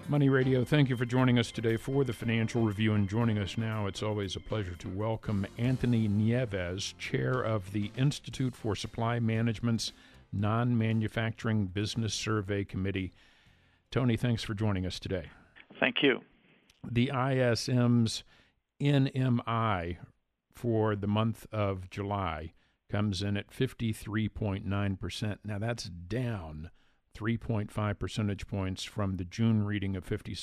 Money Radio, thank you for joining us today for the Financial Review. And joining us now, it's always a pleasure to welcome Anthony Nieves, chair of the Institute for Supply Management's Non-Manufacturing Business Survey Committee. Tony, thanks for joining us today. Thank you. The ISM's NMI for the month of July comes in at 53.9%. Now, that's down 3.5 percentage points from the June reading of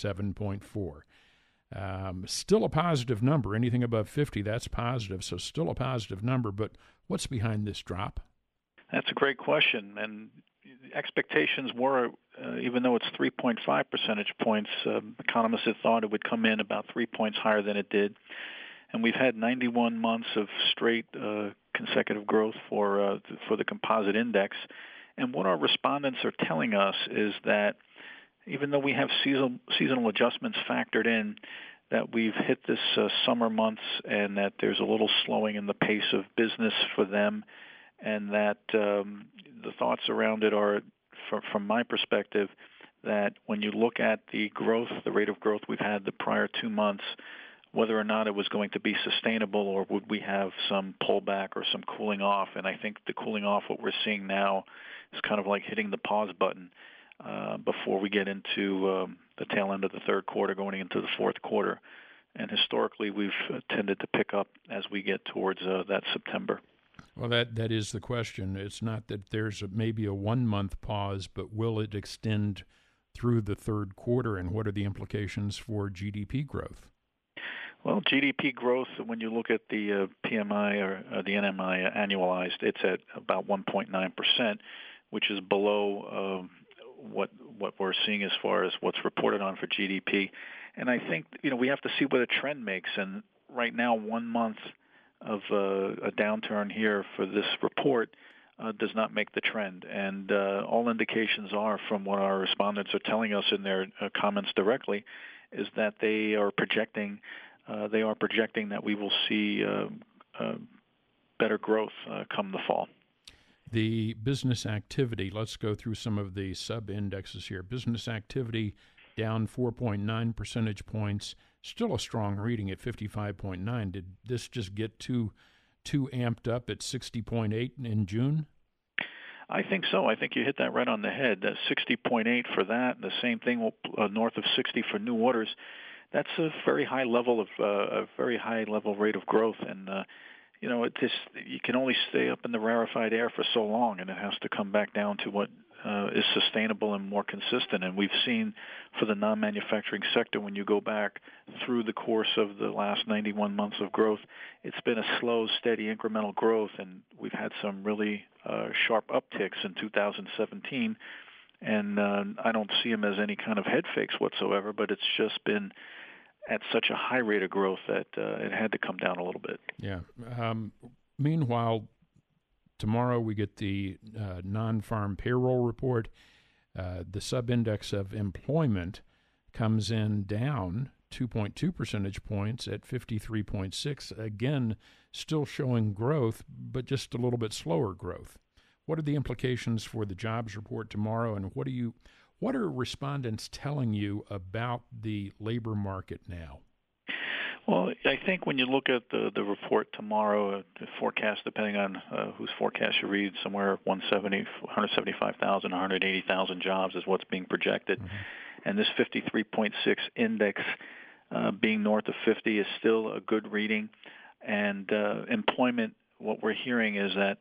57.4. Still a positive number. Anything above 50, that's positive, so still a positive number. But what's behind this drop? That's a great question. And expectations were, even though it's 3.5 percentage points, economists had thought it would come in about 3 points higher than it did. And we've had 91 months of straight consecutive growth for the composite index. And what our respondents are telling us is that even though we have seasonal adjustments factored in, that we've hit this summer months and that there's a little slowing in the pace of business for them, and that the thoughts around it are, from my perspective, that when you look at the growth, the rate of growth we've had the prior 2 months, whether or not it was going to be sustainable or would we have some pullback or some cooling off. And I think the cooling off, what we're seeing now, is kind of like hitting the pause button before we get into the tail end of the third quarter, going into the fourth quarter. And historically, we've tended to pick up as we get towards that September. Well, that is the question. It's not that there's maybe a 1 month pause, but will it extend through the third quarter, and what are the implications for GDP growth? Well, GDP growth, when you look at the PMI or the NMI annualized, it's at about 1.9%, which is below what we're seeing as far as what's reported on for GDP. And I think, we have to see what a trend makes. And right now, 1 month of a downturn here for this report does not make the trend. And all indications are, from what our respondents are telling us in their comments directly, is that they are projecting that we will see better growth come the fall. The business activity, let's go through some of the sub-indexes here. Business activity down 4.9 percentage points, still a strong reading at 55.9. Did this just get too amped up at 60.8 in June? I think so. I think you hit that right on the head. 60.8 for that, and the same thing north of 60 for new orders. That's a very high level of rate of growth, and you can only stay up in the rarefied air for so long, and it has to come back down to what is sustainable and more consistent. And we've seen for the non-manufacturing sector, when you go back through the course of the last 91 months of growth, it's been a slow, steady, incremental growth, and we've had some really sharp upticks in 2017. And I don't see them as any kind of head fakes whatsoever, but it's just been at such a high rate of growth that it had to come down a little bit. Yeah. Meanwhile, tomorrow we get the non-farm payroll report. The sub-index of employment comes in down 2.2 percentage points at 53.6. Again, still showing growth, but just a little bit slower growth. What are the implications for the jobs report tomorrow, and what are respondents telling you about the labor market now? Well, I think when you look at the report tomorrow, the forecast, depending on whose forecast you read, somewhere 175,000, 180,000 jobs is what's being projected. Mm-hmm. And this 53.6 index being north of 50 is still a good reading. And employment, what we're hearing is that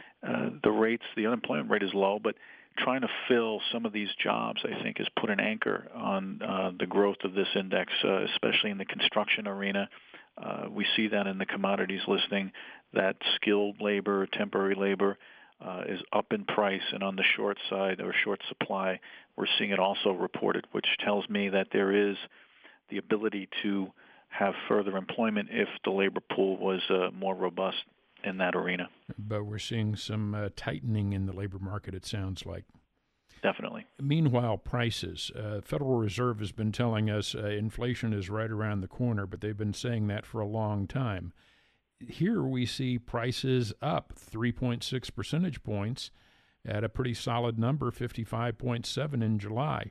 the unemployment rate is low, but trying to fill some of these jobs, I think, has put an anchor on the growth of this index, especially in the construction arena. We see that in the commodities listing, that skilled labor, temporary labor, is up in price, and on the short side or short supply, we're seeing it also reported, which tells me that there is the ability to have further employment if the labor pool was more robust in that arena. But we're seeing some tightening in the labor market, it sounds like. Definitely. Meanwhile, prices. Federal Reserve has been telling us inflation is right around the corner, but they've been saying that for a long time. Here we see prices up 3.6 percentage points at a pretty solid number, 55.7 in July.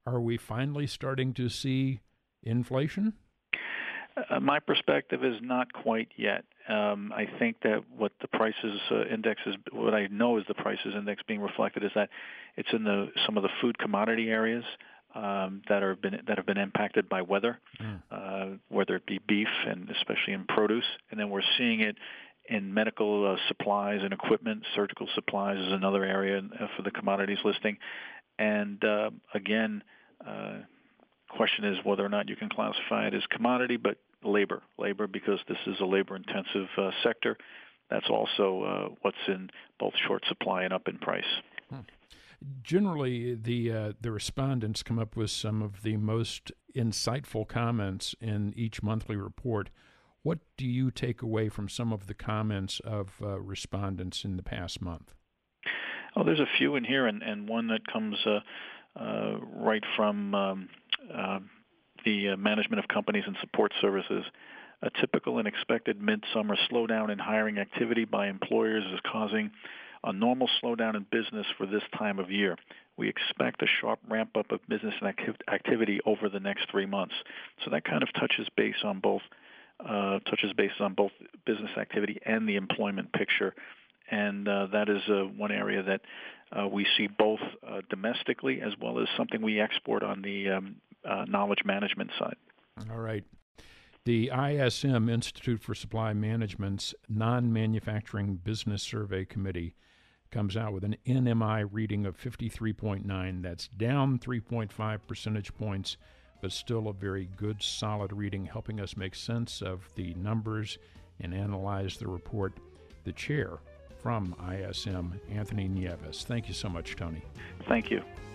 Are we finally starting to see inflation? My perspective is not quite yet. I think that what the prices index is, what I know is the prices index being reflected is that it's in some of the food commodity areas that have been impacted by weather, whether it be beef and especially in produce, and then we're seeing it in medical supplies and equipment. Surgical supplies is another area for the commodities listing, and again. Question is whether or not you can classify it as commodity, but labor, because this is a labor-intensive sector. That's also what's in both short supply and up in price. Generally, the respondents come up with some of the most insightful comments in each monthly report. What do you take away from some of the comments of respondents in the past month? Oh, there's a few in here, and one that comes right from the management of companies and support services. A typical and expected midsummer slowdown in hiring activity by employers is causing a normal slowdown in business for this time of year. We expect a sharp ramp-up of business activity over the next 3 months. So that kind of touches base on both business activity and the employment picture. And that is one area that we see both domestically as well as something we export on the knowledge management side. All right. The ISM, Institute for Supply Management's Non-Manufacturing Business Survey Committee, comes out with an NMI reading of 53.9. That's down 3.5 percentage points, but still a very good, solid reading, helping us make sense of the numbers and analyze the report. The chair from ISM, Anthony Nieves. Thank you so much, Tony. Thank you.